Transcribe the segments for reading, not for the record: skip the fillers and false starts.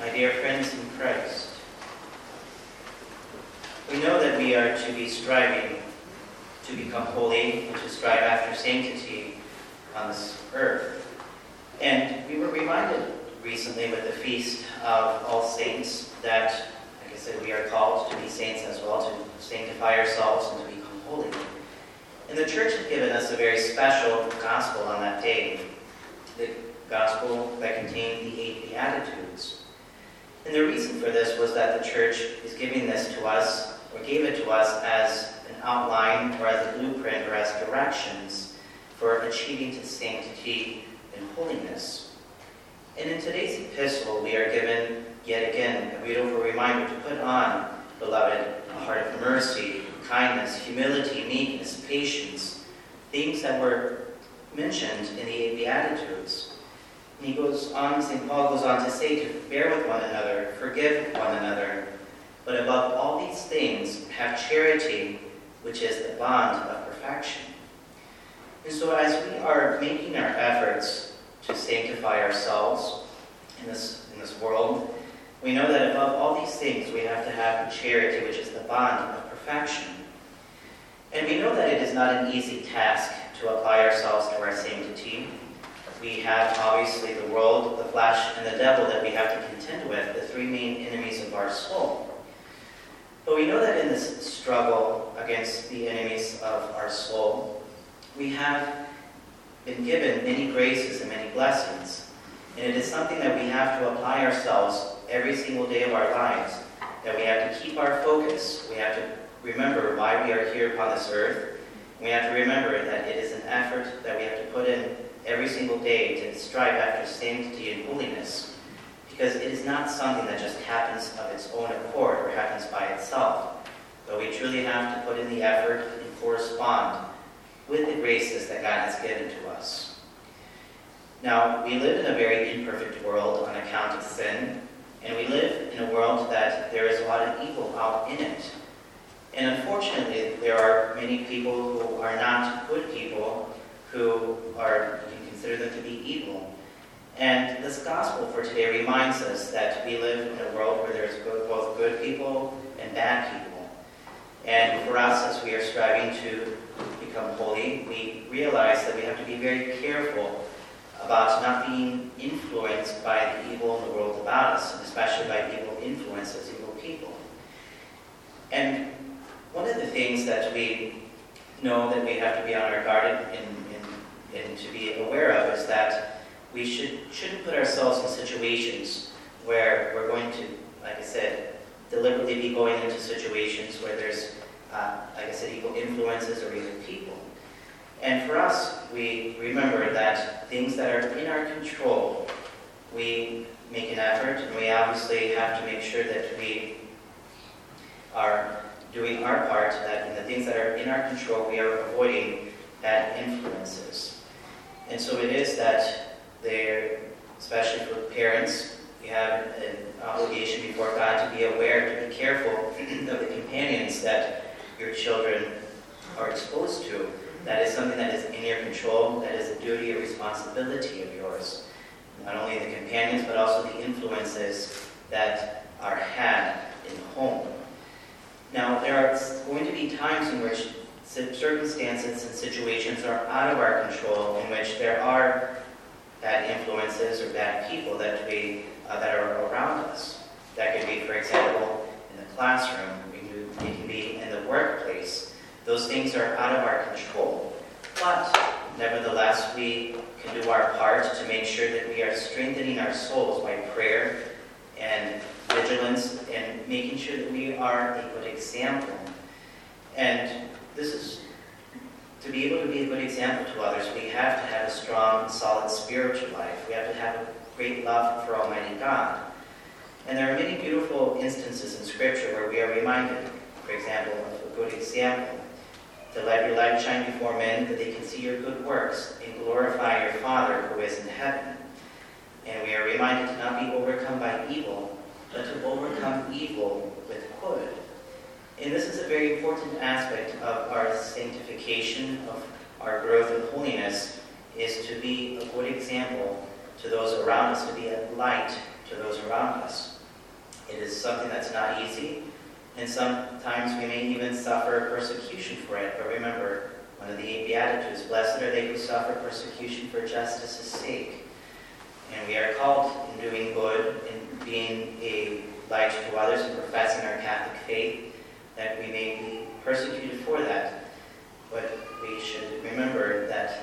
my dear friends in Christ, we know that we are to be striving to become holy and to strive after sanctity on this earth. And we were reminded recently with the Feast of All Saints that, like I said, we are called to be saints as well, to sanctify ourselves and to become holy. And the Church has given us a very special gospel on that day, the gospel that contained the 8 Beatitudes. And the reason for this was that the Church is giving this to us, or gave it to us as an outline, or as a blueprint, or as directions for achieving to sanctity and holiness. And in today's epistle, we are given, yet again, a beautiful reminder to put on, beloved, a heart of mercy, kindness, humility, meekness, patience, things that were mentioned in the 8 Beatitudes. And he goes on, St. Paul goes on to say to bear with one another, forgive one another, but above all these things, have charity, which is the bond of perfection. And so as we are making our efforts to sanctify ourselves in this world, we know that above all these things, we have to have charity, which is the bond of perfection. And we know that it is not an easy task to apply ourselves to our sanctity. We have, obviously, the world, the flesh, and the devil that we have to contend with, the 3 main enemies of our soul. But we know that in this struggle against the enemies of our soul, we have been given many graces and many blessings. And it is something that we have to apply ourselves every single day of our lives, that we have to keep our focus. We have to remember why we are here upon this earth. We have to remember that it is an effort that we have to put in every single day to strive after sanctity and holiness, because it is not something that just happens of its own accord or happens by itself, but we truly have to put in the effort and correspond with the graces that God has given to us. Now, we live in a very imperfect world on account of sin, and we live in a world that there is a lot of evil out in it. And unfortunately, there are many people who are not good people, who are, you can consider them to be evil. And this gospel for today reminds us that we live in a world where there's both good people and bad people. And for us, as we are striving to become holy, we realize that we have to be very careful about not being influenced by the evil in the world about us, and especially by evil influences, evil people. And one of the things that we know that we have to be on our guard and to be aware of is that we shouldn't put ourselves in situations where we're going to, like I said, deliberately be going into situations where there's, like I said, evil influences or evil people. And for us, we remember that things that are in our control, we make an effort, and we obviously have to make sure that we are doing our part, that in the things that are in our control, we are avoiding bad influences. And so it is that there, especially for parents, you have an obligation before God to be aware, to be careful of the companions that your children are exposed to. That is something that is in your control, that is a duty or responsibility of yours. Not only the companions, but also the influences that are had in the home. Now, there are going to be times in which circumstances and situations are out of our control, in which there are bad influences or bad people that are around us. That could be, for example, in the classroom. It can be in the workplace. Those things are out of our control. But, nevertheless, we can do our part to make sure that we are strengthening our souls by prayer and vigilance and making sure that we are a good example. And this is, to be able to be a good example to others, we have to have a strong, solid spiritual life. We have to have a great love for Almighty God. And there are many beautiful instances in Scripture where we are reminded, for example, of a good example. To let your light shine before men, that they can see your good works and glorify your Father who is in heaven. And we are reminded to not be overcome by evil, but to overcome evil with good. And this is a very important aspect of our sanctification, of our growth in holiness, is to be a good example to those around us, to be a light to those around us. It is something that's not easy, and sometimes we may even suffer persecution for it. But remember, one of the 8 Beatitudes, blessed are they who suffer persecution for justice's sake. And we are called in doing good, in being a light to others, and professing our Catholic faith, that we may be persecuted for that. But we should remember that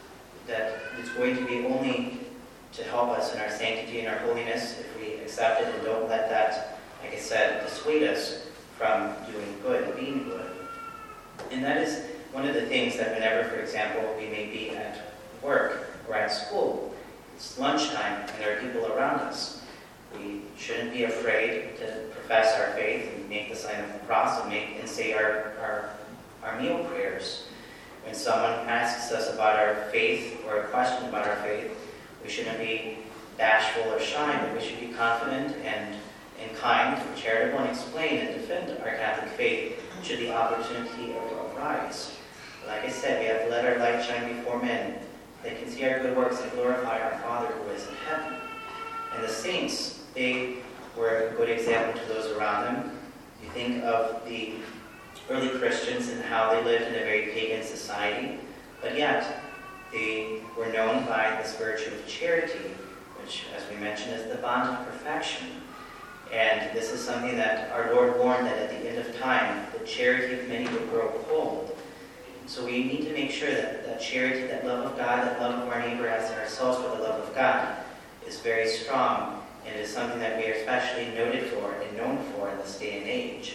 it's going to be only to help us in our sanctity and our holiness if we accept it and don't let that, like I said, dissuade us from doing good and being good. And that is one of the things that whenever, for example, we may be at work or at school, it's lunchtime and there are people around us. We shouldn't be afraid to profess our faith and make the sign of the cross and say our meal prayers. When someone asks us about our faith or a question about our faith, we shouldn't be bashful or shy, but we should be confident and kind and charitable and explain and defend our Catholic faith should the opportunity arise. Like I said, we have to let our light shine before men. They can see our good works and glorify our Father who is in heaven. And the saints, they were a good example to those around them. You think of the early Christians and how they lived in a very pagan society, but yet they were known by this virtue of charity, which, as we mentioned, is the bond of perfection. And this is something that our Lord warned that at the end of time, the charity of many would grow cold. So we need to make sure that that charity, that love of God, that love of our neighbor as ourselves for the love of God, is very strong, and is something that we are especially noted for and known for in this day and age.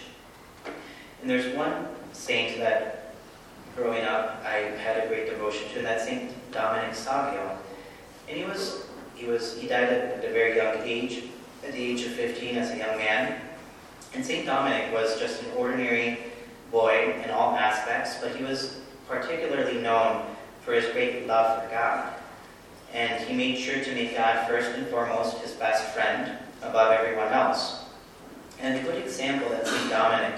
And there's one saint that, growing up, I had a great devotion to, and that's Saint Dominic Savio. And he died at a very young age, at the age of 15 as a young man. And Saint Dominic was just an ordinary boy in all aspects, but he was particularly known for his great love for God. And he made sure to make God first and foremost his best friend above everyone else. And a good example that Saint Dominic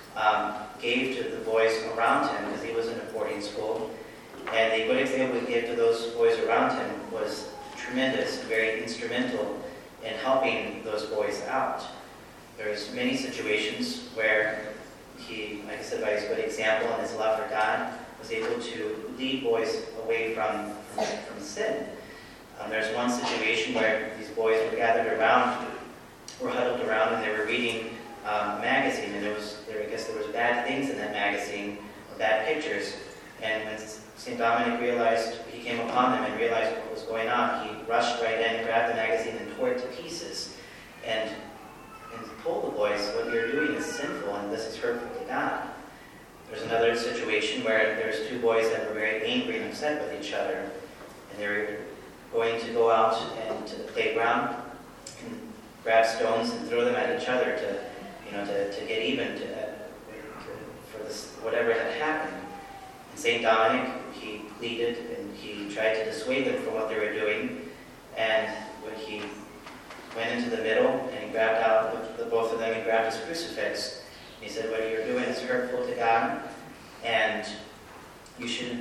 gave to the boys around him, because he was in a boarding school, and the good example he gave to those boys around him was tremendous and very instrumental in helping those boys out. There's many situations where he, like I said, by his good example and his love for God, was able to lead boys away from sin. There's one situation where these boys were gathered around, were huddled around, and they were reading a magazine, and there was bad things in that magazine, or bad pictures. And when St. Dominic he came upon them and realized what was going on, he rushed right in, grabbed the magazine, and tore it to pieces, and told the boys, what you're doing is sinful, and this is hurtful to God. There's another situation where there's 2 boys that were very angry and upset with each other, and they were going to go out and to the playground and grab stones and throw them at each other to get even for this whatever had happened. And Saint Dominic, he pleaded and he tried to dissuade them from what they were doing. And when he went into the middle and he grabbed out both of them and grabbed his crucifix, he said, "What you're doing is hurtful to God, and you should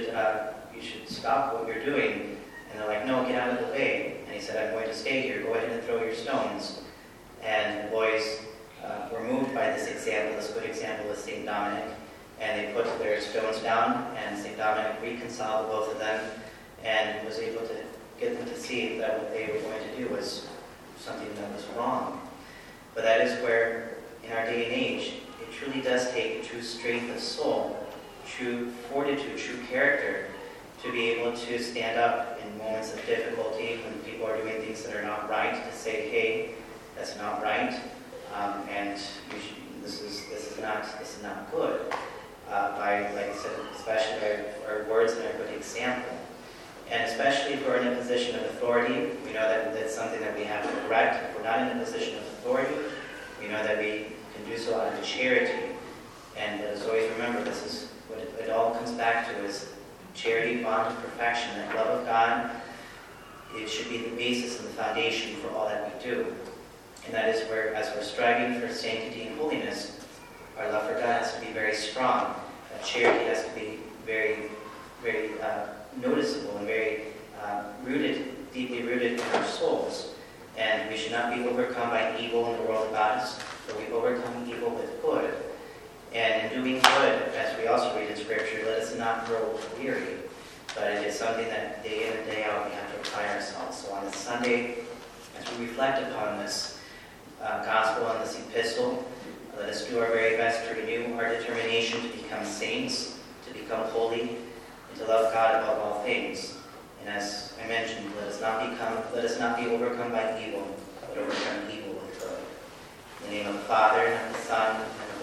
stop what you're doing." And they're like, "No, get out of the way." And he said, "I'm going to stay here. Go ahead and throw your stones." And the boys were moved by this example, this good example of St. Dominic. And they put their stones down, and St. Dominic reconciled both of them and was able to get them to see that what they were going to do was something that was wrong. But that is where, in our day and age, it truly does take true strength of soul, true fortitude, true character, to be able to stand up in moments of difficulty when people are doing things that are not right, to say, "Hey, that's not right, and this is not good." By, like I said, especially by our words and our good example. And especially if we're in a position of authority, we know that that's something that we have to correct. If we're not in a position of authority, we know that we can do so out of charity. And as always, remember, this is what it all comes back to, is charity, bond of perfection, that love of God. It should be the basis and the foundation for all that we do. And that is where, as we're striving for sanctity and holiness, our love for God has to be very strong. Charity has to be very, very noticeable and very deeply rooted in our souls. And we should not be overcome by evil in the world about us, for we overcome evil with good. And in doing good, as we also read in Scripture, let us not grow weary, but it is something that day in and day out we have to apply ourselves. So on this Sunday, as we reflect upon this gospel and this epistle, let us do our very best to renew our determination to become saints, to become holy, and to love God above all things. And as I mentioned, let us not be overcome by evil, but overcome evil with good. In the name of the Father, and of the Son, and of the